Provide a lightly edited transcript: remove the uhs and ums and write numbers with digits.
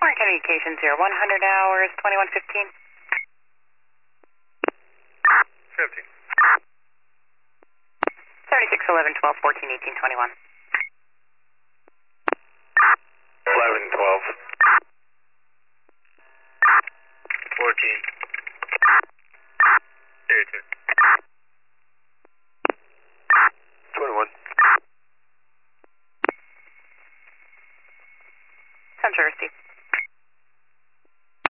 Foreign Communications here, 100 hours, 2115. 50. 36, 11, 12, 14, 18, 21.